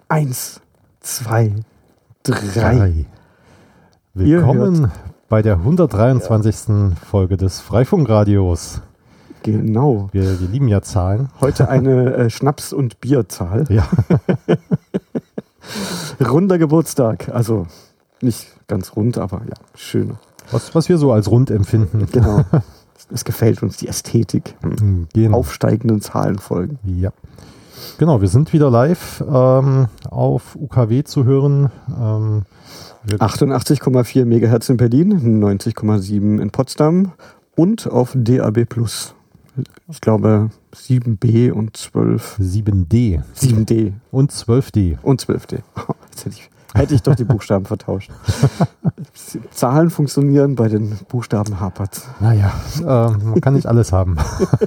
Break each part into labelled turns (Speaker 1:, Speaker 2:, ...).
Speaker 1: 1, 2, 3.
Speaker 2: Willkommen bei der 123. Folge des Freifunkradios.
Speaker 1: Genau.
Speaker 2: Wir lieben ja Zahlen.
Speaker 1: Heute eine Schnaps- und Bierzahl.
Speaker 2: Ja.
Speaker 1: Runder Geburtstag. Also nicht ganz rund, aber ja, schön.
Speaker 2: Was wir so als rund empfinden.
Speaker 1: Genau. Es gefällt uns, die Ästhetik.
Speaker 2: Genau.
Speaker 1: Aufsteigenden Zahlenfolgen.
Speaker 2: Ja. Genau, wir sind wieder live auf UKW zu hören.
Speaker 1: 88,4 MHz in Berlin, 90,7 in Potsdam und auf DAB+. Ich glaube 7B und 12.
Speaker 2: 7D.
Speaker 1: 7D.
Speaker 2: Und 12D.
Speaker 1: Und 12D. Jetzt hätte ich doch die Buchstaben vertauscht. Zahlen funktionieren, bei den Buchstaben hapert's.
Speaker 2: Naja, man kann nicht alles haben.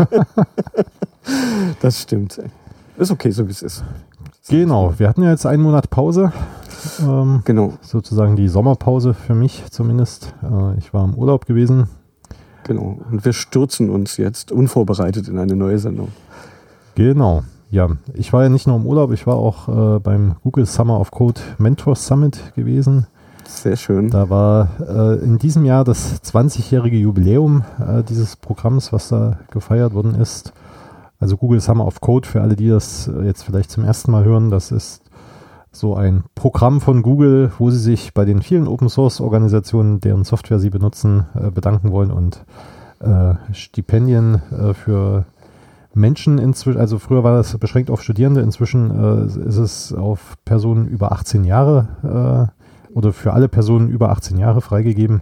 Speaker 1: Das stimmt. Ist okay, so wie es ist.
Speaker 2: Genau, wir hatten ja jetzt einen Monat Pause.
Speaker 1: Genau.
Speaker 2: Sozusagen die Sommerpause für mich zumindest. Ich war im Urlaub gewesen.
Speaker 1: Genau. Und wir stürzen uns jetzt unvorbereitet in eine neue Sendung.
Speaker 2: Genau. Ja, ich war ja nicht nur im Urlaub, ich war auch beim Google Summer of Code Mentor Summit gewesen.
Speaker 1: Sehr schön.
Speaker 2: Da war in diesem Jahr das 20-jährige Jubiläum dieses Programms, was da gefeiert worden ist. Also Google Summer of Code, für alle, die das jetzt vielleicht zum ersten Mal hören, das ist so ein Programm von Google, wo sie sich bei den vielen Open-Source-Organisationen, deren Software sie benutzen, bedanken wollen und Stipendien für Menschen inzwischen, also früher war das beschränkt auf Studierende, inzwischen ist es auf Personen über 18 Jahre oder für alle Personen über 18 Jahre freigegeben.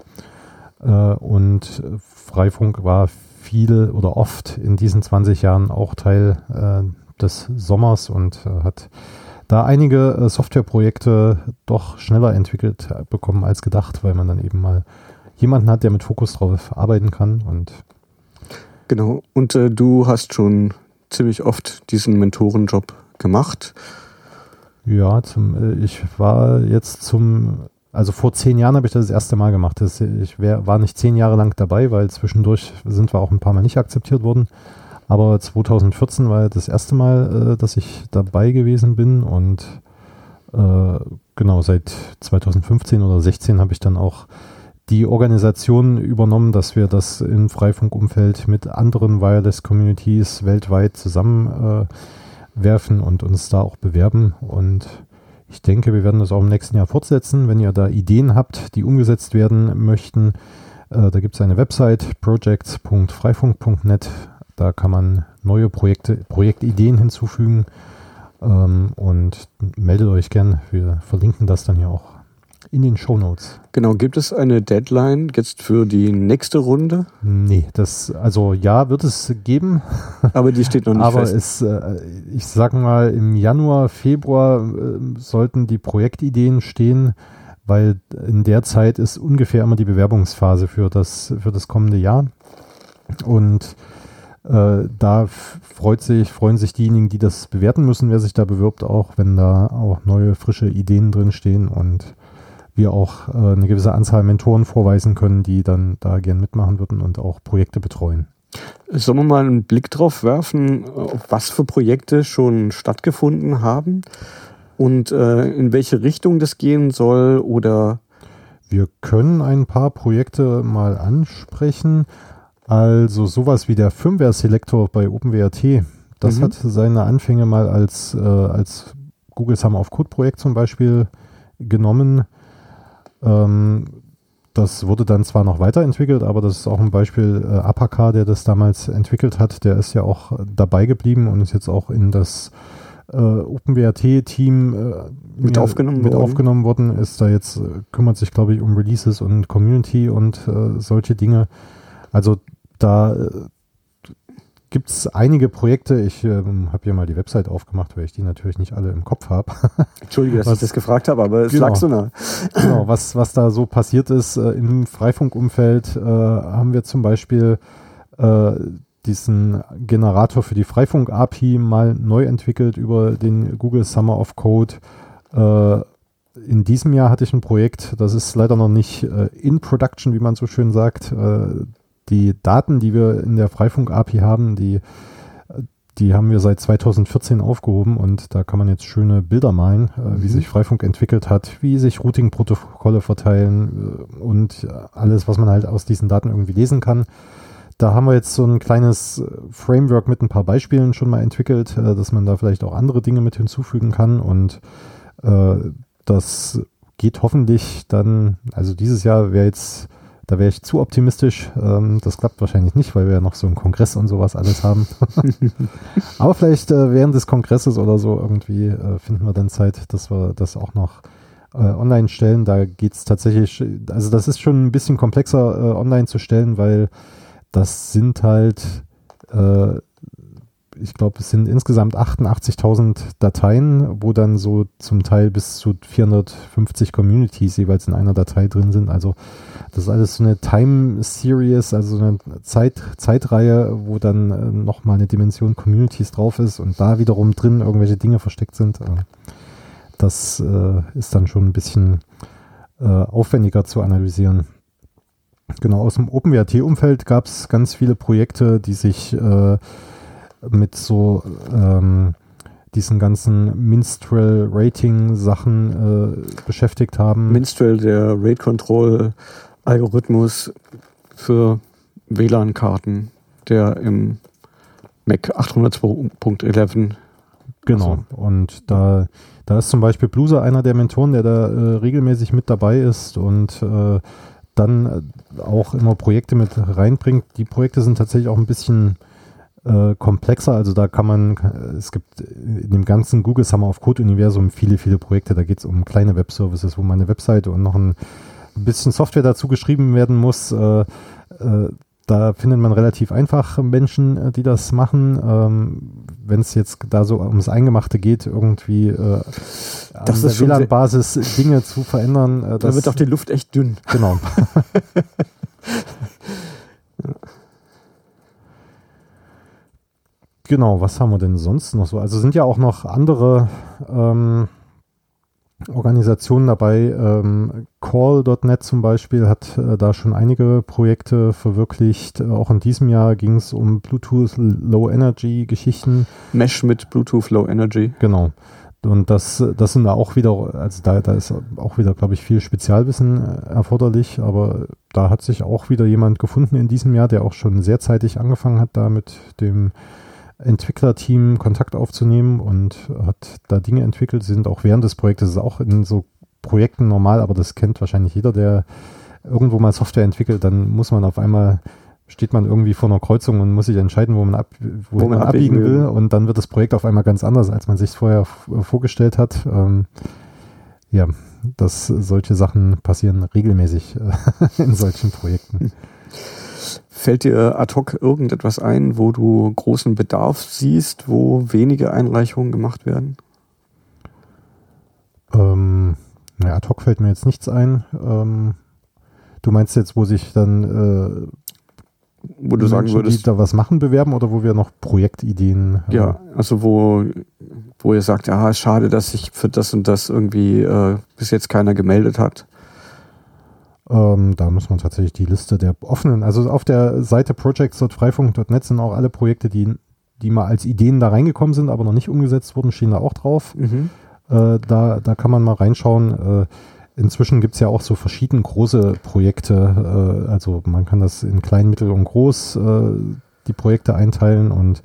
Speaker 2: Und Freifunk war viel oder oft in diesen 20 Jahren auch Teil des Sommers und hat da einige Softwareprojekte doch schneller entwickelt bekommen als gedacht, weil man dann eben mal jemanden hat, der mit Fokus drauf arbeiten kann. Und
Speaker 1: genau. Und du hast schon ziemlich oft diesen Mentorenjob gemacht.
Speaker 2: Ja, ich war jetzt also vor 10 Jahren habe ich das erste Mal gemacht. Ich war nicht 10 Jahre lang dabei, weil zwischendurch sind wir auch ein paar Mal nicht akzeptiert worden. Aber 2014 war das erste Mal, dass ich dabei gewesen bin und genau seit 2015 oder 16 habe ich dann auch die Organisation übernommen, dass wir das im Freifunkumfeld mit anderen Wireless-Communities weltweit zusammenwerfen und uns da auch bewerben. Und ich denke, wir werden das auch im nächsten Jahr fortsetzen. Wenn ihr da Ideen habt, die umgesetzt werden möchten, da gibt es eine Website, projects.freifunk.net. Da kann man neue Projektideen hinzufügen und meldet euch gern. Wir verlinken das dann ja auch in den Shownotes.
Speaker 1: Genau, gibt es eine Deadline jetzt für die nächste Runde?
Speaker 2: Nee, wird es geben.
Speaker 1: Aber die steht noch nicht
Speaker 2: Aber
Speaker 1: fest.
Speaker 2: ich sag mal, im Januar, Februar sollten die Projektideen stehen, weil in der Zeit ist ungefähr immer die Bewerbungsphase für das kommende Jahr. Und da freuen sich diejenigen, die das bewerten müssen, wer sich da bewirbt, auch wenn da auch neue, frische Ideen drin stehen und wir auch eine gewisse Anzahl Mentoren vorweisen können, die dann da gern mitmachen würden und auch Projekte betreuen.
Speaker 1: Sollen wir mal einen Blick drauf werfen, was für Projekte schon stattgefunden haben und in welche Richtung das gehen soll? Oder
Speaker 2: wir können ein paar Projekte mal ansprechen. Also sowas wie der Firmware-Selektor bei OpenWrt, das hat seine Anfänge mal als Google Summer of Code Projekt zum Beispiel genommen. Das wurde dann zwar noch weiterentwickelt, aber das ist auch ein Beispiel. Apaka, der das damals entwickelt hat, der ist ja auch dabei geblieben und ist jetzt auch in das OpenWrt-Team mit aufgenommen worden. Ist da jetzt, kümmert sich, glaube ich, um Releases und Community und solche Dinge. Also da gibt es einige Projekte. Ich habe hier mal die Website aufgemacht, weil ich die natürlich nicht alle im Kopf habe.
Speaker 1: Entschuldige, dass ich das gefragt habe, aber es lag so nah.
Speaker 2: Genau, was da so passiert ist im Freifunkumfeld, haben wir zum Beispiel diesen Generator für die Freifunk-API mal neu entwickelt über den Google Summer of Code. In diesem Jahr hatte ich ein Projekt, das ist leider noch nicht in Production, wie man so schön sagt. Die Daten, die wir in der Freifunk-API haben, die die haben wir seit 2014 aufgehoben und da kann man jetzt schöne Bilder malen, wie sich Freifunk entwickelt hat, wie sich Routing-Protokolle verteilen und alles, was man halt aus diesen Daten irgendwie lesen kann. Da haben wir jetzt so ein kleines Framework mit ein paar Beispielen schon mal entwickelt, dass man da vielleicht auch andere Dinge mit hinzufügen kann und das geht hoffentlich dann, also dieses Jahr da wäre ich zu optimistisch. Das klappt wahrscheinlich nicht, weil wir ja noch so einen Kongress und sowas alles haben. Aber vielleicht während des Kongresses oder so irgendwie finden wir dann Zeit, dass wir das auch noch online stellen. Da geht es tatsächlich, also das ist schon ein bisschen komplexer online zu stellen, weil das sind halt, ich glaube, es sind insgesamt 88.000 Dateien, wo dann so zum Teil bis zu 450 Communities jeweils in einer Datei drin sind. Also das ist alles so eine Time Series, also eine Zeitreihe, wo dann nochmal eine Dimension Communities drauf ist und da wiederum drin irgendwelche Dinge versteckt sind. Das ist dann schon ein bisschen aufwendiger zu analysieren. Genau, aus dem OpenWrt-Umfeld gab es ganz viele Projekte, die sich mit so diesen ganzen Minstrel-Rating-Sachen beschäftigt haben.
Speaker 1: Minstrel, der Rate-Control-Algorithmus für WLAN-Karten, der im Mac 802.11.
Speaker 2: Genau, und da ist zum Beispiel Bluser einer der Mentoren, der da regelmäßig mit dabei ist und dann auch immer Projekte mit reinbringt. Die Projekte sind tatsächlich auch ein bisschen komplexer, also da es gibt in dem ganzen Google Summer of Code Universum viele Projekte, da geht es um kleine Web-Services, wo mal eine Webseite und noch ein bisschen Software dazu geschrieben werden muss. Da findet man relativ einfach Menschen, die das machen. Wenn es jetzt da so ums Eingemachte geht, irgendwie an der WLAN-Basis Dinge zu verändern.
Speaker 1: Da wird auch die Luft echt dünn.
Speaker 2: Genau. Genau, was haben wir denn sonst noch so? Also sind ja auch noch andere Organisationen dabei. Call.net zum Beispiel hat da schon einige Projekte verwirklicht. Auch in diesem Jahr ging es um Bluetooth Low Energy Geschichten.
Speaker 1: Mesh mit Bluetooth Low Energy.
Speaker 2: Genau. Und das sind da auch wieder, also da ist auch wieder, glaube ich, viel Spezialwissen erforderlich, aber da hat sich auch wieder jemand gefunden in diesem Jahr, der auch schon sehr zeitig angefangen hat, da mit dem Entwicklerteam Kontakt aufzunehmen und hat da Dinge entwickelt. Sie sind auch während des Projektes, ist auch in so Projekten normal, aber das kennt wahrscheinlich jeder, der irgendwo mal Software entwickelt, dann muss man auf einmal, steht man irgendwie vor einer Kreuzung und muss sich entscheiden, wo man abbiegen will und dann wird das Projekt auf einmal ganz anders, als man sich vorher vorgestellt hat. Ja, solche Sachen passieren regelmäßig in solchen Projekten.
Speaker 1: Fällt dir ad hoc irgendetwas ein, wo du großen Bedarf siehst, wo wenige Einreichungen gemacht werden?
Speaker 2: Ad hoc fällt mir jetzt nichts ein. Du meinst jetzt, wo sich dann
Speaker 1: wo du sagen würdest,
Speaker 2: die da was machen, bewerben oder wo wir noch Projektideen haben?
Speaker 1: Ja, also wo ihr sagt, ja, schade, dass sich für das und das irgendwie bis jetzt keiner gemeldet hat.
Speaker 2: Da muss man tatsächlich die Liste der offenen, also auf der Seite projects.freifunk.net sind auch alle Projekte, die mal als Ideen da reingekommen sind, aber noch nicht umgesetzt wurden, stehen da auch drauf. Da kann man mal reinschauen. Inzwischen gibt es ja auch so verschiedene große Projekte, also man kann das in klein, mittel und groß die Projekte einteilen und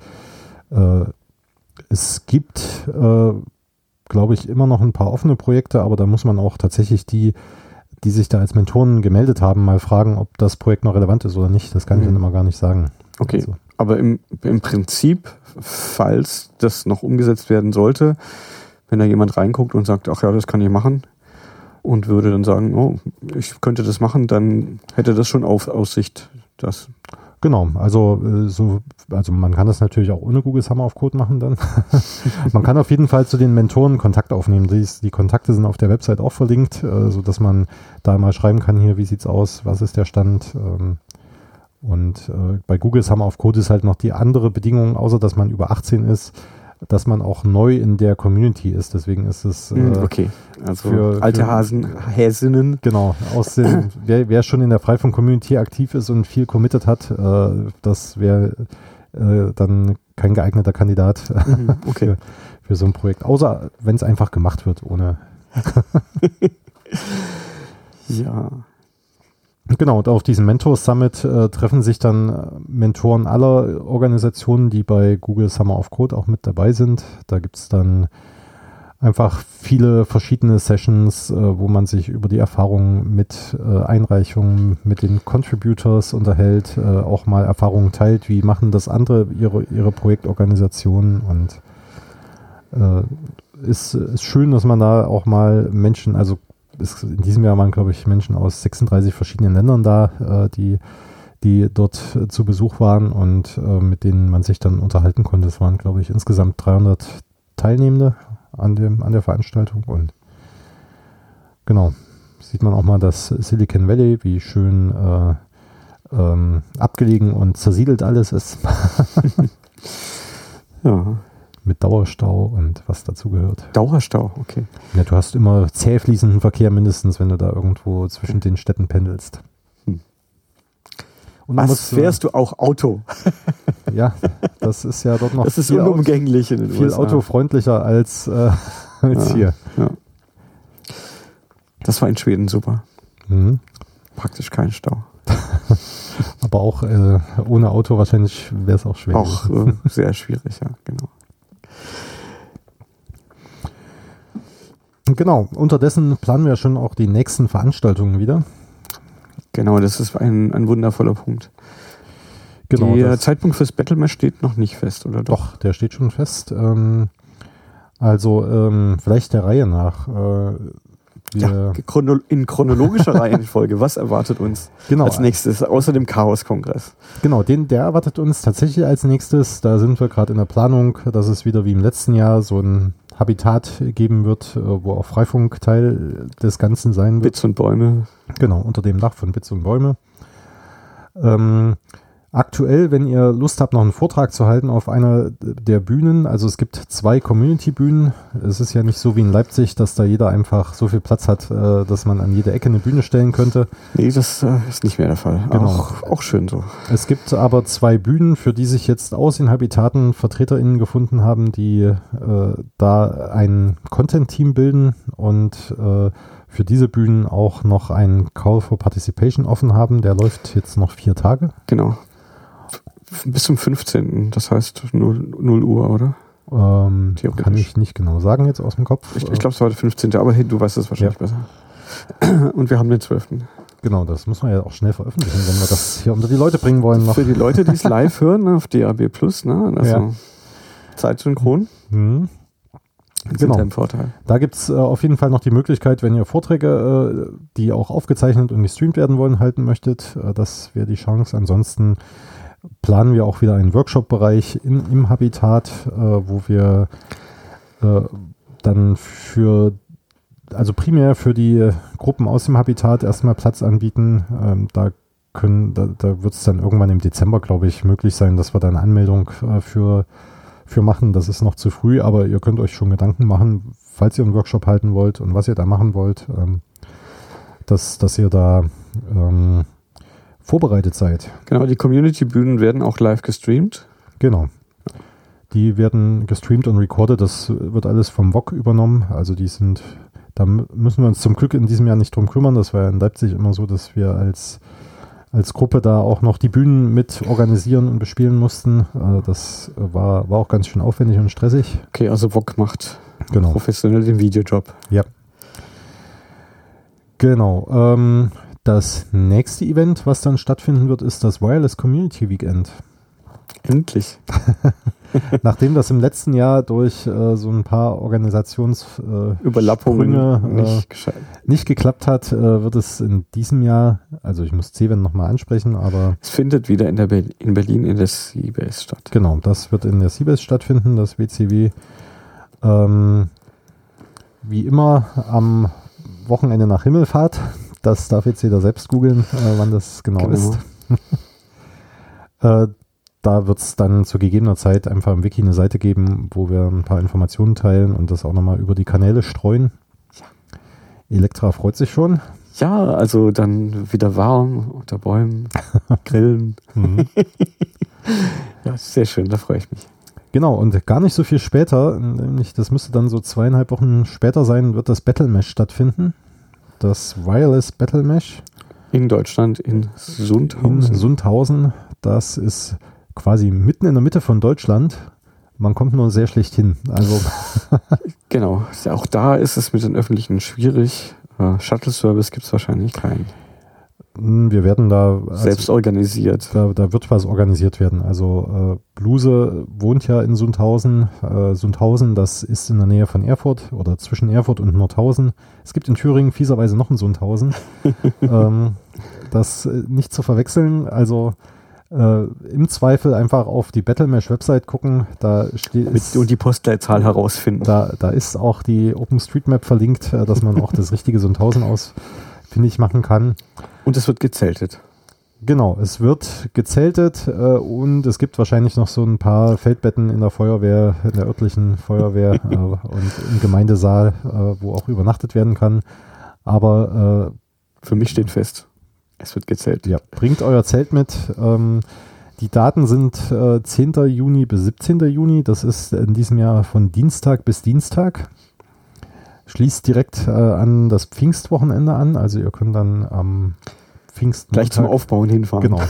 Speaker 2: es gibt, glaube ich, immer noch ein paar offene Projekte, aber da muss man auch tatsächlich die sich da als Mentoren gemeldet haben, mal fragen, ob das Projekt noch relevant ist oder nicht. Das kann ich dann immer gar nicht sagen.
Speaker 1: Okay, also. Aber im Prinzip, falls das noch umgesetzt werden sollte, wenn da jemand reinguckt und sagt, ach ja, das kann ich machen und würde dann sagen, oh, ich könnte das machen, dann hätte das schon Aussicht, dass...
Speaker 2: Genau, also man kann das natürlich auch ohne Google Summer of Code machen dann. Man kann auf jeden Fall zu den Mentoren Kontakt aufnehmen. Die Kontakte sind auf der Website auch verlinkt, sodass man da mal schreiben kann, hier, wie sieht's aus, was ist der Stand. Und bei Google Summer of Code ist halt noch die andere Bedingung, außer dass man über 18 ist, dass man auch neu in der Community ist. Deswegen ist es
Speaker 1: okay, also für alte Häsinnen.
Speaker 2: Genau, wer schon in der Freifunk-Community aktiv ist und viel committed hat, das wäre dann kein geeigneter Kandidat
Speaker 1: Okay.
Speaker 2: für so ein Projekt. Außer wenn es einfach gemacht wird, ohne.
Speaker 1: Ja.
Speaker 2: Genau, und auf diesem Mentor Summit treffen sich dann Mentoren aller Organisationen, die bei Google Summer of Code auch mit dabei sind. Da gibt es dann einfach viele verschiedene Sessions, wo man sich über die Erfahrungen mit Einreichungen, mit den Contributors unterhält, auch mal Erfahrungen teilt, wie machen das andere ihre Projektorganisationen, und ist schön, dass man da auch mal Menschen, also in diesem Jahr waren, glaube ich, Menschen aus 36 verschiedenen Ländern da, die dort zu Besuch waren und mit denen man sich dann unterhalten konnte. Es waren, glaube ich, insgesamt 300 Teilnehmende an der Veranstaltung, und genau, sieht man auch mal das Silicon Valley, wie schön abgelegen und zersiedelt alles ist.
Speaker 1: Ja.
Speaker 2: Mit Dauerstau und was dazu gehört.
Speaker 1: Dauerstau, okay.
Speaker 2: Ja, du hast immer zäh fließenden Verkehr mindestens, wenn du da irgendwo zwischen den Städten pendelst. Und
Speaker 1: was fährst du auch Auto?
Speaker 2: Ja, das ist ja dort noch
Speaker 1: das ist unumgänglich in den
Speaker 2: viel
Speaker 1: USA.
Speaker 2: Autofreundlicher als hier.
Speaker 1: Ja. Das war in Schweden super.
Speaker 2: Mhm.
Speaker 1: Praktisch kein Stau.
Speaker 2: Aber auch ohne Auto wahrscheinlich wäre es auch schwer.
Speaker 1: Auch sehr schwierig, ja, genau.
Speaker 2: Genau, unterdessen planen wir schon auch die nächsten Veranstaltungen wieder.
Speaker 1: Genau, das ist ein wundervoller Punkt.
Speaker 2: Genau,
Speaker 1: der Zeitpunkt fürs Battlemesh steht noch nicht fest, oder doch?
Speaker 2: Doch, der steht schon fest. Vielleicht der Reihe nach.
Speaker 1: In chronologischer Reihenfolge. Was erwartet uns als nächstes, außer dem Chaos-Kongress?
Speaker 2: Genau, der erwartet uns tatsächlich als nächstes. Da sind wir gerade in der Planung, dass es wieder wie im letzten Jahr so ein Habitat geben wird, wo auch Freifunk Teil des Ganzen sein wird.
Speaker 1: Bits und Bäume.
Speaker 2: Genau, unter dem Dach von Bits und Bäume. Aktuell, wenn ihr Lust habt, noch einen Vortrag zu halten auf einer der Bühnen, also es gibt 2 Community-Bühnen. Es ist ja nicht so wie in Leipzig, dass da jeder einfach so viel Platz hat, dass man an jede Ecke eine Bühne stellen könnte.
Speaker 1: Nee, das ist nicht mehr der Fall.
Speaker 2: Genau.
Speaker 1: Auch schön so.
Speaker 2: Es gibt aber 2 Bühnen, für die sich jetzt aus den Habitaten VertreterInnen gefunden haben, die da ein Content-Team bilden und für diese Bühnen auch noch einen Call for Participation offen haben. Der läuft jetzt noch 4 Tage.
Speaker 1: Genau. Bis zum 15. Das heißt 0 Uhr, oder?
Speaker 2: Kann ich nicht genau sagen jetzt aus dem Kopf.
Speaker 1: Ich glaube, es war der 15. Aber hey, du weißt es wahrscheinlich besser. Und wir haben den 12.
Speaker 2: Genau, das muss man ja auch schnell veröffentlichen, wenn wir das hier unter die Leute bringen wollen. Noch.
Speaker 1: Für die Leute, die es live hören, auf DAB+, ne? Also zeitsynchron.
Speaker 2: Mhm.
Speaker 1: Genau. Ein Vorteil.
Speaker 2: Da gibt es auf jeden Fall noch die Möglichkeit, wenn ihr Vorträge, die auch aufgezeichnet und gestreamt werden wollen, halten möchtet. Das wäre die Chance. Ansonsten planen wir auch wieder einen Workshop-Bereich im Habitat, wo wir dann primär für die Gruppen aus dem Habitat erstmal Platz anbieten. Da wird es dann irgendwann im Dezember, glaube ich, möglich sein, dass wir da eine Anmeldung für machen. Das ist noch zu früh, aber ihr könnt euch schon Gedanken machen, falls ihr einen Workshop halten wollt und was ihr da machen wollt, dass ihr da vorbereitet seid.
Speaker 1: Genau, die Community-Bühnen werden auch live gestreamt.
Speaker 2: Genau. Die werden gestreamt und recorded. Das wird alles vom VOG übernommen. Also da müssen wir uns zum Glück in diesem Jahr nicht drum kümmern. Das war ja in Leipzig immer so, dass wir als Gruppe da auch noch die Bühnen mit organisieren und bespielen mussten. Das war auch ganz schön aufwendig und stressig.
Speaker 1: Okay, also VOG macht professionell den Videojob.
Speaker 2: Ja. Genau. Das nächste Event, was dann stattfinden wird, ist das Wireless Community Weekend.
Speaker 1: Endlich.
Speaker 2: Nachdem das im letzten Jahr durch so ein paar
Speaker 1: Überlappungen
Speaker 2: nicht geklappt hat, wird es in diesem Jahr, also ich muss Ceven nochmal ansprechen, aber...
Speaker 1: Es findet wieder in Berlin in der Seabase statt.
Speaker 2: Genau, das wird in der Seabase stattfinden, das WCW. Wie immer am Wochenende nach Himmelfahrt. Das darf jetzt jeder selbst googeln, wann das genau ist. Da wird es dann zu gegebener Zeit einfach im Wiki eine Seite geben, wo wir ein paar Informationen teilen und das auch nochmal über die Kanäle streuen. Ja. Elektra freut sich schon.
Speaker 1: Ja, also dann wieder warm unter Bäumen, grillen. Ja, sehr schön, da freue ich mich.
Speaker 2: Genau, und gar nicht so viel später, nämlich das müsste dann so 2,5 Wochen später sein, wird das Battle Mesh stattfinden. Das Wireless Battle Mesh.
Speaker 1: In Deutschland, in Sundhausen.
Speaker 2: In Sundhausen. Das ist quasi mitten in der Mitte von Deutschland. Man kommt nur sehr schlecht hin. Also
Speaker 1: Genau, auch da ist es mit den Öffentlichen schwierig. Shuttle-Service gibt es wahrscheinlich keinen.
Speaker 2: Wir werden da
Speaker 1: selbst organisiert.
Speaker 2: Da wird was organisiert werden. Also Bluse wohnt ja in Sundhausen. Sundhausen, das ist in der Nähe von Erfurt oder zwischen Erfurt und Nordhausen. Es gibt in Thüringen fieserweise noch ein Sundhausen. Das nicht zu verwechseln. Also im Zweifel einfach auf die Battle Mesh Website gucken. Da steht
Speaker 1: und die Postleitzahl herausfinden.
Speaker 2: Da ist auch die OpenStreetMap verlinkt, dass man auch das richtige Sundhausen ausfindig machen kann.
Speaker 1: Und es wird gezeltet.
Speaker 2: Genau, es wird gezeltet und es gibt wahrscheinlich noch so ein paar Feldbetten in der Feuerwehr, in der örtlichen Feuerwehr und im Gemeindesaal, wo auch übernachtet werden kann. Aber
Speaker 1: für mich steht fest, es wird gezeltet.
Speaker 2: Ja, bringt euer Zelt mit. Die Daten sind 10. Juni bis 17. Juni. Das ist in diesem Jahr von Dienstag bis Dienstag. Schließt direkt an das Pfingstwochenende an. Also ihr könnt dann am Pfingstmontag
Speaker 1: gleich zum Aufbauen hinfahren.
Speaker 2: Genau.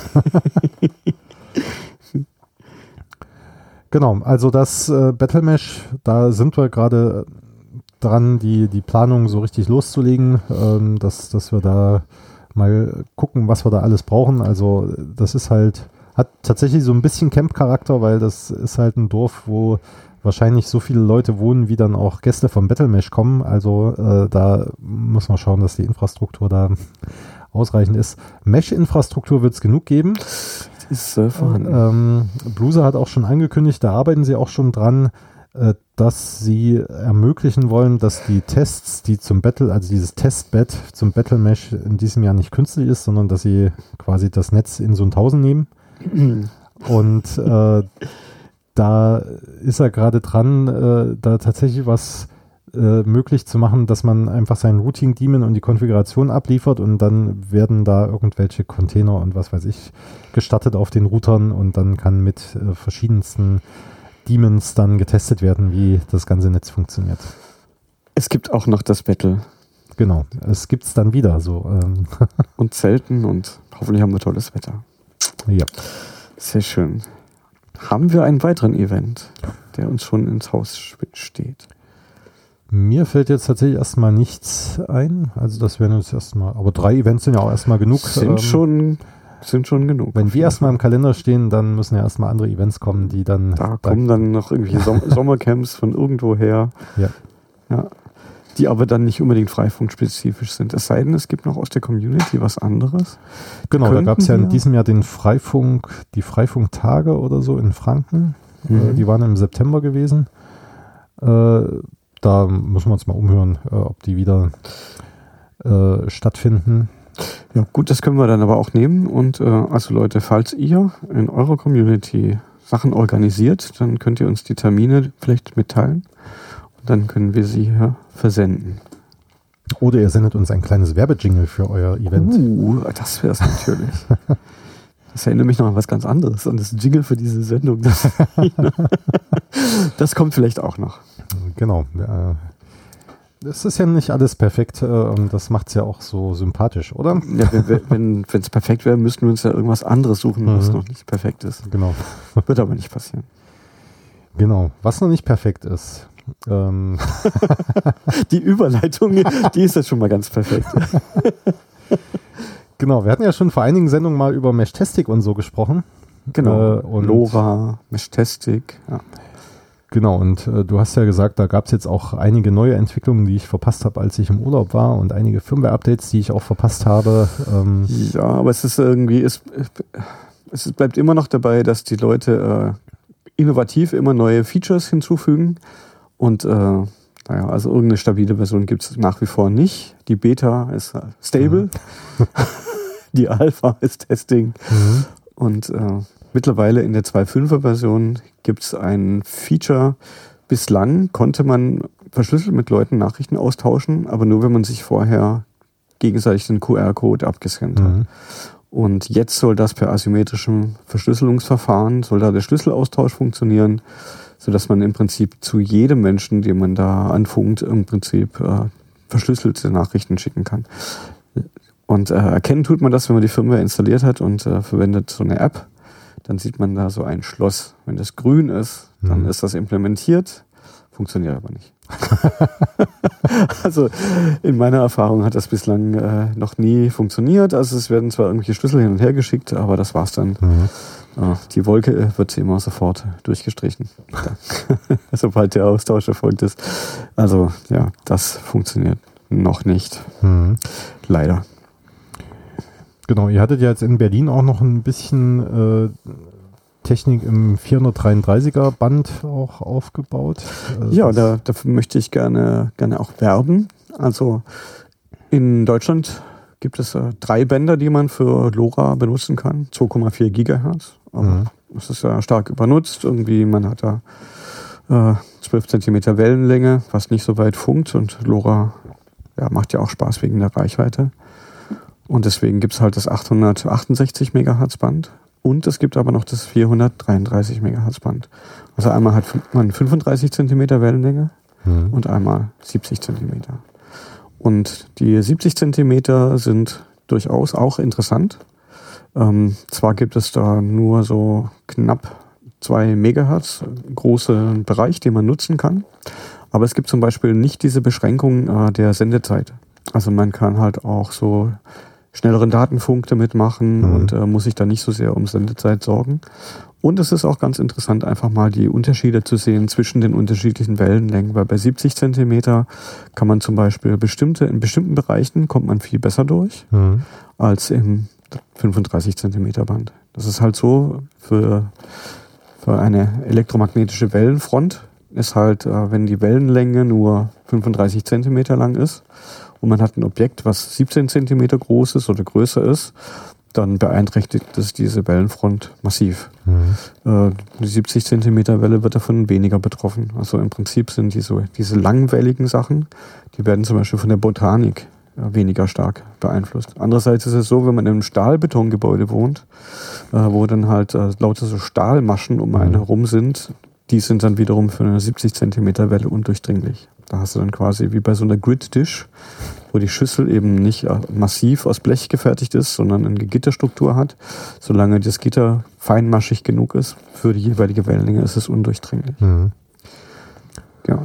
Speaker 2: Genau, also das Battle Mesh, da sind wir gerade dran, die Planung so richtig loszulegen, dass wir da mal gucken, was wir da alles brauchen. Also das ist halt, hat tatsächlich so ein bisschen Camp-Charakter, weil das ist halt ein Dorf, wo wahrscheinlich so viele Leute wohnen, wie dann auch Gäste vom Battle Mesh kommen. Also da muss man schauen, dass die Infrastruktur da ausreichend ist. Mesh-Infrastruktur wird es genug geben.
Speaker 1: Ist vorhanden.
Speaker 2: Bluse hat auch schon angekündigt, da arbeiten sie auch schon dran, dass sie ermöglichen wollen, dass die Tests, die zum Battle, also dieses Testbed zum Battle Mesh in diesem Jahr nicht künstlich ist, sondern dass sie quasi das Netz in Sundhausen nehmen. Und da ist er gerade dran, da tatsächlich was möglich zu machen, dass man einfach seinen Routing-Daemon und die Konfiguration abliefert und dann werden da irgendwelche Container und was weiß ich gestartet auf den Routern und dann kann mit verschiedensten Daemons dann getestet werden, wie das ganze Netz funktioniert.
Speaker 1: Es gibt auch noch das Battle.
Speaker 2: Genau, es gibt es dann wieder so.
Speaker 1: Und Zelten und hoffentlich haben wir tolles Wetter.
Speaker 2: Ja.
Speaker 1: Sehr schön. Haben wir einen weiteren Event, der uns schon ins Haus steht?
Speaker 2: Mir fällt jetzt tatsächlich erstmal nichts ein. Also das wären uns erstmal, aber 3 Events sind ja auch erstmal genug.
Speaker 1: Sind schon genug.
Speaker 2: Wenn wir erstmal im Kalender stehen, dann müssen ja erstmal andere Events kommen, die dann...
Speaker 1: Da kommen dann noch irgendwie Sommercamps von irgendwo her. Ja. Die aber dann nicht unbedingt freifunkspezifisch sind. Es sei denn, es gibt noch aus der Community was anderes.
Speaker 2: Genau, da gab es ja in diesem Jahr die Freifunktage oder so in Franken. Die waren im September gewesen. Da müssen wir uns mal umhören, ob die wieder stattfinden.
Speaker 1: Ja gut, das können wir dann aber auch nehmen. Und also Leute, falls ihr in eurer Community Sachen organisiert, dann könnt ihr uns die Termine vielleicht mitteilen. Und dann können wir sie hier versenden.
Speaker 2: Oder ihr sendet uns ein kleines Werbejingle für euer Event.
Speaker 1: Das wäre es natürlich. Das erinnert mich noch an was ganz anderes, an das Jingle für diese Sendung. Das kommt vielleicht auch noch.
Speaker 2: Genau. Es ist ja nicht alles perfekt und das macht es ja auch so sympathisch, oder?
Speaker 1: Ja, wenn es perfekt wäre, müssten wir uns ja irgendwas anderes suchen, was noch nicht perfekt ist.
Speaker 2: Genau.
Speaker 1: Wird aber nicht passieren.
Speaker 2: Genau. Was noch nicht perfekt ist.
Speaker 1: Die Überleitung, die ist jetzt schon mal ganz perfekt.
Speaker 2: Genau, wir hatten ja schon vor einigen Sendungen mal über Meshtastic und so gesprochen.
Speaker 1: Genau, und LoRa, Meshtastic, ja.
Speaker 2: Genau, und du hast ja gesagt, da gab es jetzt auch einige neue Entwicklungen, die ich verpasst habe, als ich im Urlaub war und einige Firmware-Updates, die ich auch verpasst habe.
Speaker 1: Ja, aber es ist irgendwie, es bleibt immer noch dabei, dass die Leute innovativ immer neue Features hinzufügen und also irgendeine stabile Version gibt es nach wie vor nicht. Die Beta ist stable, die Alpha ist Testing und mittlerweile in der 2.5er Version gibt es ein Feature. Bislang konnte man verschlüsselt mit Leuten Nachrichten austauschen, aber nur wenn man sich vorher gegenseitig den QR-Code abgescannt hat. Und jetzt soll das per asymmetrischem Verschlüsselungsverfahren, soll da der Schlüsselaustausch funktionieren. sodass man im Prinzip zu jedem Menschen, den man da anfunkt, im Prinzip verschlüsselte Nachrichten schicken kann. Und erkennen tut man das, wenn man die Firmware installiert hat und verwendet so eine App. Dann sieht man da so ein Schloss. Wenn das grün ist, dann ist das implementiert, funktioniert aber nicht. Also in meiner Erfahrung hat das bislang noch nie funktioniert. Also es werden zwar irgendwelche Schlüssel hin und her geschickt, aber das war's dann. Die Wolke wird sie immer sofort durchgestrichen, sobald der Austausch erfolgt ist. Also ja, das funktioniert noch nicht. Leider.
Speaker 2: Genau, ihr hattet ja jetzt in Berlin auch noch ein bisschen Technik im 433er Band auch aufgebaut.
Speaker 1: Ja, dafür möchte ich gerne auch werben. Also in Deutschland gibt es 3 Bänder, die man für LoRa benutzen kann. 2,4 Gigahertz. Aber das ist ja stark übernutzt. Irgendwie, man hat da 12 Zentimeter Wellenlänge, was nicht so weit funkt. Und LoRa macht ja auch Spaß wegen der Reichweite. Und deswegen gibt es halt das 868 Megahertz Band. Und es gibt aber noch das 433 Megahertz Band. Also einmal hat man 35 Zentimeter Wellenlänge und einmal 70 Zentimeter. Und die 70 Zentimeter sind durchaus auch interessant. Zwar gibt es da nur so knapp 2 Megahertz großen Bereich, den man nutzen kann. Aber es gibt zum Beispiel nicht diese Beschränkung der Sendezeit. Also man kann halt auch so schnelleren Datenfunk damit machen und muss sich da nicht so sehr um Sendezeit sorgen. Und es ist auch ganz interessant, einfach mal die Unterschiede zu sehen zwischen den unterschiedlichen Wellenlängen, weil bei 70 Zentimeter kann man zum Beispiel in bestimmten Bereichen kommt man viel besser durch als im 35 Zentimeter Band. Das ist halt so, für eine elektromagnetische Wellenfront ist halt, wenn die Wellenlänge nur 35 Zentimeter lang ist und man hat ein Objekt, was 17 Zentimeter groß ist oder größer ist, dann beeinträchtigt es diese Wellenfront massiv. Die 70 Zentimeter Welle wird davon weniger betroffen. Also im Prinzip sind diese langwelligen Sachen, die werden zum Beispiel von der Botanik weniger stark beeinflusst. Andererseits ist es so, wenn man in einem Stahlbetongebäude wohnt, wo dann halt lauter so Stahlmaschen um einen herum sind, die sind dann wiederum für eine 70 Zentimeter Welle undurchdringlich. Da hast du dann quasi wie bei so einer Grid-Dish, wo die Schüssel eben nicht massiv aus Blech gefertigt ist, sondern eine Gitterstruktur hat. Solange das Gitter feinmaschig genug ist für die jeweilige Wellenlänge, ist es undurchdringlich. Ja.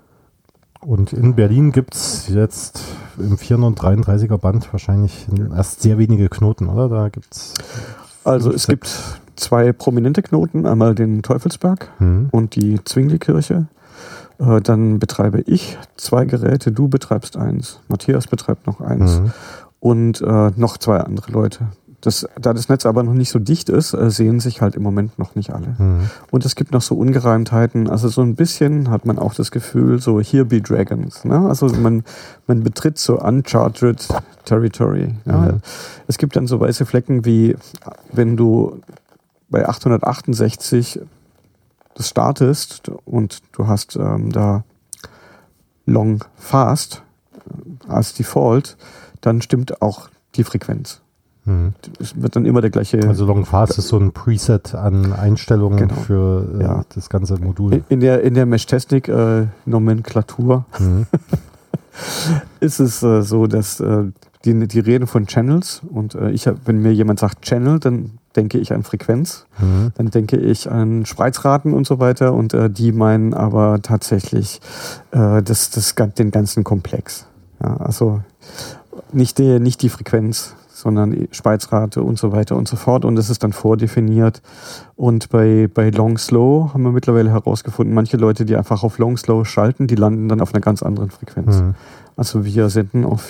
Speaker 2: Und in Berlin gibt es jetzt im 433er Band wahrscheinlich erst sehr wenige Knoten, oder? Da gibt's
Speaker 1: also es gibt 2 prominente Knoten, einmal den Teufelsberg und die Zwingli-Kirche. Dann betreibe ich 2 Geräte, du betreibst 1, Matthias betreibt noch 1 und noch 2 andere Leute. Da das Netz aber noch nicht so dicht ist, sehen sich halt im Moment noch nicht alle. Und es gibt noch so Ungereimtheiten, also so ein bisschen hat man auch das Gefühl, so here be dragons. Ne? Also man betritt so uncharted territory. Ja? Es gibt dann so weiße Flecken wie, wenn du bei 868 das startest und du hast da long fast als Default, dann stimmt auch die Frequenz. Es wird dann immer der gleiche.
Speaker 2: Also long fast ist so ein Preset an Einstellungen für das ganze Modul.
Speaker 1: In der Mesh-Technik-Nomenklatur ist es so, dass die reden von Channels und wenn mir jemand sagt Channel, dann denke ich an Frequenz, dann denke ich an Spreizraten und so weiter und die meinen aber tatsächlich den ganzen Komplex. Ja, also nicht die Frequenz, sondern Spreizrate und so weiter und so fort und das ist dann vordefiniert. Und bei Long Slow haben wir mittlerweile herausgefunden, manche Leute, die einfach auf Long Slow schalten, die landen dann auf einer ganz anderen Frequenz. Also wir senden auf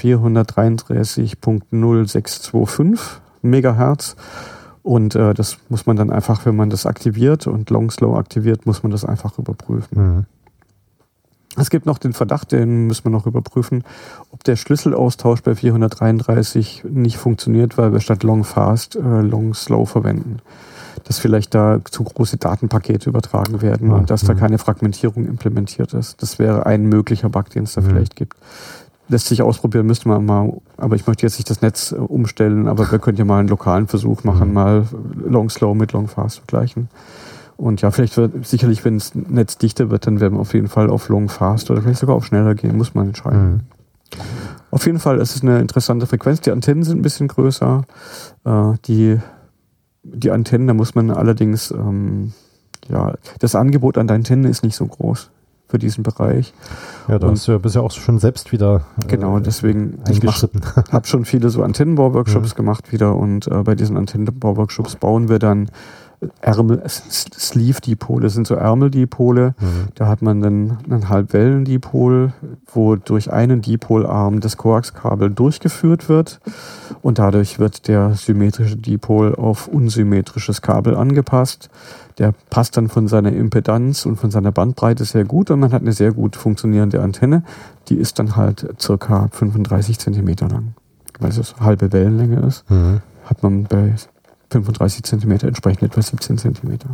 Speaker 1: 433.0625 Megahertz und das muss man dann einfach, wenn man das aktiviert und Long Slow aktiviert, muss man das einfach überprüfen. Es gibt noch den Verdacht, den müssen wir noch überprüfen, ob der Schlüsselaustausch bei 433 nicht funktioniert, weil wir statt Long Fast Long Slow verwenden. Dass vielleicht da zu große Datenpakete übertragen werden und dass da keine Fragmentierung implementiert ist. Das wäre ein möglicher Bug, den es da vielleicht gibt. Lässt sich ausprobieren, müsste man mal, aber ich möchte jetzt nicht das Netz umstellen, aber wir können ja mal einen lokalen Versuch machen, mal Long Slow mit Long Fast vergleichen. Und ja, sicherlich, wenn das Netz dichter wird, dann werden wir auf jeden Fall auf Long Fast oder vielleicht sogar auf schneller gehen, muss man entscheiden. Auf jeden Fall ist es eine interessante Frequenz. Die Antennen sind ein bisschen größer. Die Antennen, da muss man allerdings, das Angebot an der Antenne ist nicht so groß für diesen Bereich.
Speaker 2: Ja, da bist du ja auch schon selbst wieder
Speaker 1: genau, deswegen
Speaker 2: eingeschritten.
Speaker 1: Ich habe schon viele so Antennenbau-Workshops gemacht wieder und bei diesen Antennenbau-Workshops bauen wir dann Sleeve-Dipole, das sind so Ärmeldipole. Da hat man dann einen Halbwellendipol, wo durch einen Dipolarm das Koaxkabel durchgeführt wird und dadurch wird der symmetrische Dipol auf unsymmetrisches Kabel angepasst. Der passt dann von seiner Impedanz und von seiner Bandbreite sehr gut und man hat eine sehr gut funktionierende Antenne. Die ist dann halt circa 35 Zentimeter lang. Weil es halbe Wellenlänge ist, hat man bei 35 Zentimeter entsprechend etwa 17 Zentimeter.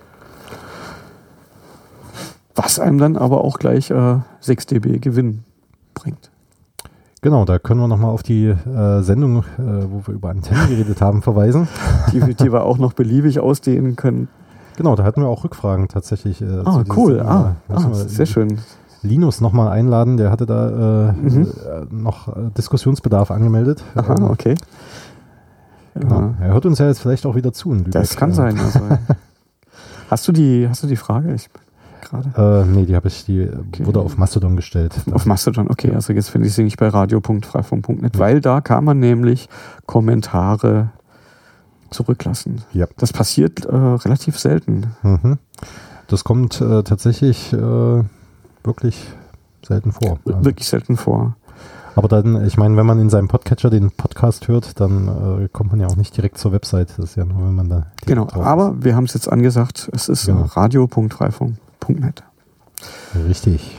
Speaker 1: Was einem dann aber auch gleich 6 dB Gewinn bringt.
Speaker 2: Genau, da können wir nochmal auf die Sendung, wo wir über Antennen geredet haben, verweisen.
Speaker 1: Die wir auch noch beliebig ausdehnen können.
Speaker 2: Genau, da hatten wir auch Rückfragen tatsächlich.
Speaker 1: Cool. Sehr schön.
Speaker 2: Linus nochmal einladen, der hatte da noch Diskussionsbedarf angemeldet.
Speaker 1: Aha, okay.
Speaker 2: Genau. Er hört uns ja jetzt vielleicht auch wieder zu in Lübeck.
Speaker 1: Das kann sein. Also. Hast du die Frage?
Speaker 2: Nee, die wurde auf Mastodon gestellt.
Speaker 1: Auf Mastodon, okay. Also jetzt finde ich sie nicht bei radio.freifunk.net, weil da kann man nämlich Kommentare zurücklassen.
Speaker 2: Ja.
Speaker 1: Das passiert relativ selten.
Speaker 2: Das kommt tatsächlich wirklich selten vor.
Speaker 1: Wirklich selten vor.
Speaker 2: Aber dann, ich meine, wenn man in seinem Podcatcher den Podcast hört, dann kommt man ja auch nicht direkt zur Website. Das ist ja nur, wenn man da...
Speaker 1: Genau, aber wir haben es jetzt angesagt, es ist radio.freifunk.net.
Speaker 2: Richtig.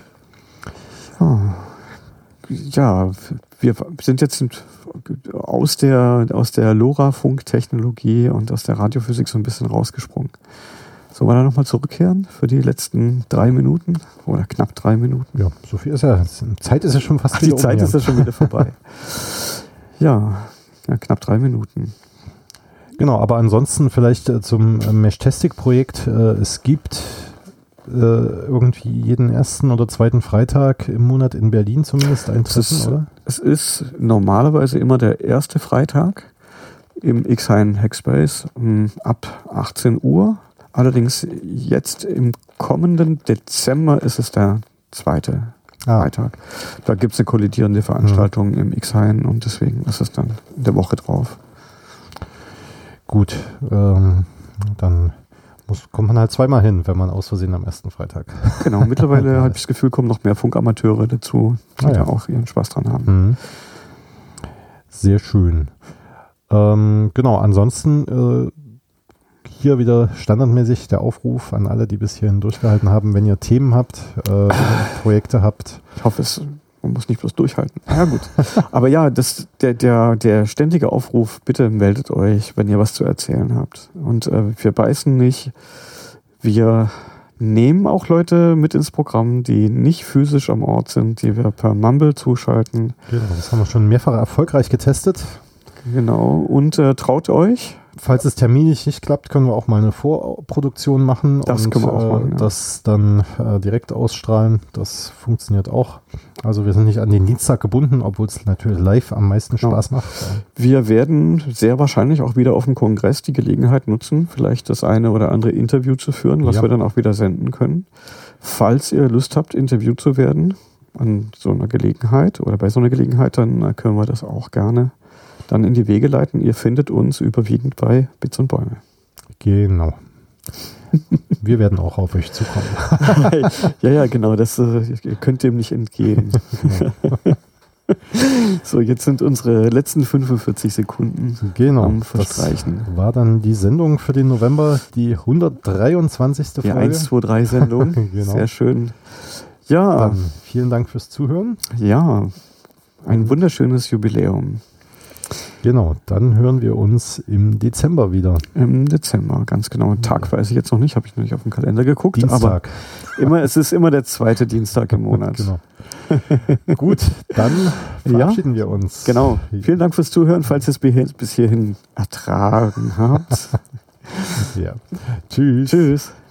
Speaker 1: Ja, wir sind jetzt aus der LoRa-Funktechnologie und aus der Radiophysik so ein bisschen rausgesprungen. Sollen wir da nochmal zurückkehren für die letzten 3 Minuten oder knapp 3 Minuten?
Speaker 2: Ja, so viel ist ja. Zeit ist ja schon fast
Speaker 1: wieder vorbei. Die Zeit ist ja schon wieder vorbei. ja, knapp 3 Minuten.
Speaker 2: Genau, aber ansonsten vielleicht zum Meshtastic-Projekt. Es gibt irgendwie jeden ersten oder zweiten Freitag im Monat in Berlin zumindest ein Treffen, oder?
Speaker 1: Es ist normalerweise immer der erste Freitag im X-Hain Hackspace ab 18 Uhr. Allerdings jetzt im kommenden Dezember ist es der zweite Freitag. Da gibt es eine kollidierende Veranstaltung im X-Hain und deswegen ist es dann in der Woche drauf.
Speaker 2: Gut, dann kommt man halt zweimal hin, wenn man aus Versehen am ersten Freitag.
Speaker 1: Genau, mittlerweile habe ich das Gefühl, kommen noch mehr Funkamateure dazu, die da auch ihren Spaß dran haben.
Speaker 2: Sehr schön. Genau, ansonsten hier wieder standardmäßig der Aufruf an alle, die bis hierhin durchgehalten haben, wenn ihr Themen habt, Projekte habt.
Speaker 1: Ich hoffe, man muss nicht bloß durchhalten. Ja gut. Aber ja, der ständige Aufruf, bitte meldet euch, wenn ihr was zu erzählen habt. Und wir beißen nicht. Wir nehmen auch Leute mit ins Programm, die nicht physisch am Ort sind, die wir per Mumble zuschalten.
Speaker 2: Genau, das haben wir schon mehrfach erfolgreich getestet.
Speaker 1: Genau. Und traut euch.
Speaker 2: Falls es terminlich nicht klappt, können wir auch mal eine Vorproduktion machen
Speaker 1: das können wir auch machen,
Speaker 2: das dann direkt ausstrahlen. Das funktioniert auch. Also wir sind nicht an den Dienstag gebunden, obwohl es natürlich live am meisten Spaß macht.
Speaker 1: Wir werden sehr wahrscheinlich auch wieder auf dem Kongress die Gelegenheit nutzen, vielleicht das eine oder andere Interview zu führen, was wir dann auch wieder senden können. Falls ihr Lust habt, interviewt zu werden an so einer Gelegenheit oder bei so einer Gelegenheit, dann können wir das auch gerne dann in die Wege leiten. Ihr findet uns überwiegend bei Bits und Bäume.
Speaker 2: Genau. Wir werden auch auf euch zukommen.
Speaker 1: ja, genau. Ihr könnt dem nicht entgehen. So, jetzt sind unsere letzten 45 Sekunden am Verstreichen.
Speaker 2: Das war dann die Sendung für den November, die 123. Folge.
Speaker 1: Die 1-2-3-Sendung. Genau. Sehr schön. Ja.
Speaker 2: Dann vielen Dank fürs Zuhören.
Speaker 1: Ja, ein wunderschönes Jubiläum.
Speaker 2: Genau, dann hören wir uns im Dezember wieder. Im
Speaker 1: Dezember, ganz genau. Tag weiß ich jetzt noch nicht, habe ich noch nicht auf den Kalender geguckt.
Speaker 2: Dienstag.
Speaker 1: Aber es ist immer der zweite Dienstag im Monat.
Speaker 2: Genau. Gut, dann verabschieden wir uns.
Speaker 1: Genau. Vielen Dank fürs Zuhören, falls ihr es bis hierhin ertragen habt.
Speaker 2: Ja. Tschüss.
Speaker 1: Tschüss.